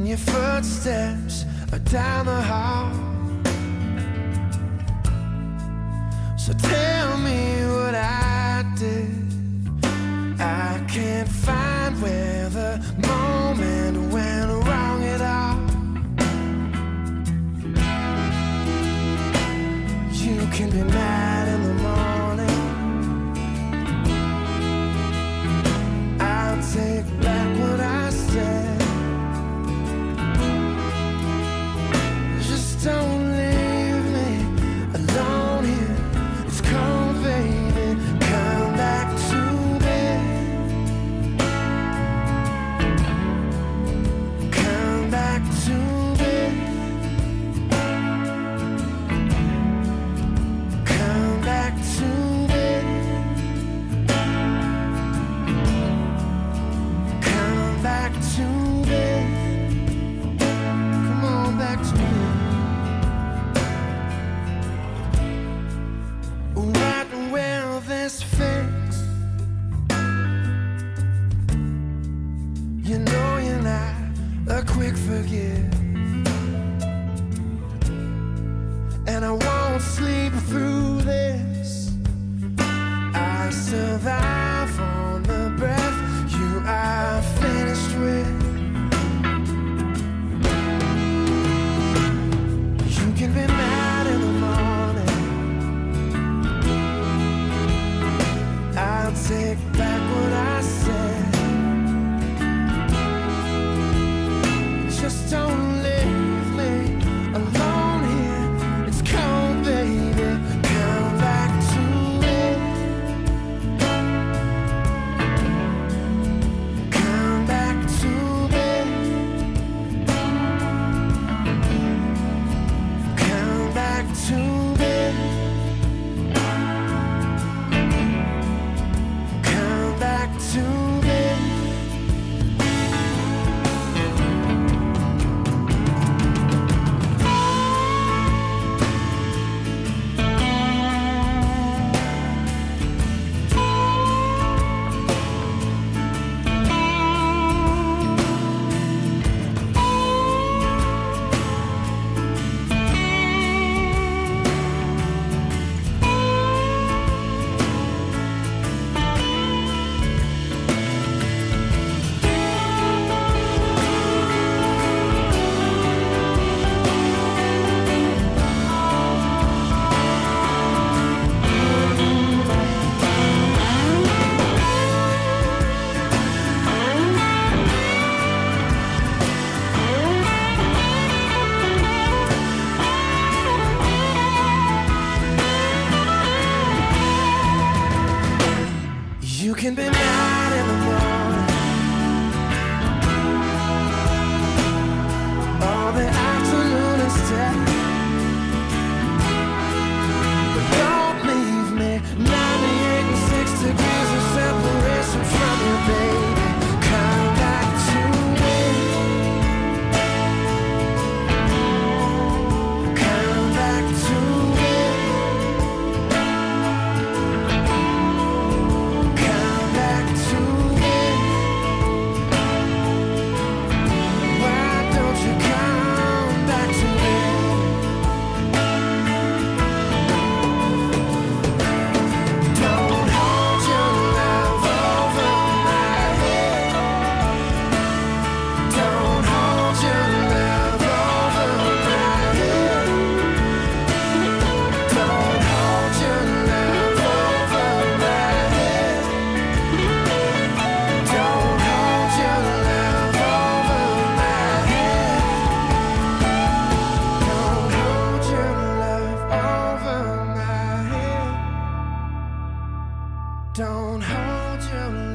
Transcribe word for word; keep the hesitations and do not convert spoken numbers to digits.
your footsteps are down the hall. So tell me what I did. I can't find where the moment went wrong at all. You can be mad in the morning. I'll take back what I said. Just don't leave me alone here. It's cold, baby. Come back to bed. Come back to bed. Come back to bed. Come back to bed. Come on back to me. Right where this fix. You know you're not a quick forgive. And I won't sleep through this. I survive on the breath you are finished with. You can be mad in the morning. I'll take back what I said. Just don't leave me alone here. It's cold, baby. Come back to it. Come back to it. Come back to it. Come back to it. You can be mad in the morning. All the afternoon instead. But don't leave me ninety-eight and six degrees of separation from you, baby. Come back to me. Come back to me. Come back to me. Why don't you come back to me? Don't hold your love over my head. Don't hold your love over my head. Don't hold your love over my head. Don't hold your love over my head. Don't hold your love over my head. Don't hold your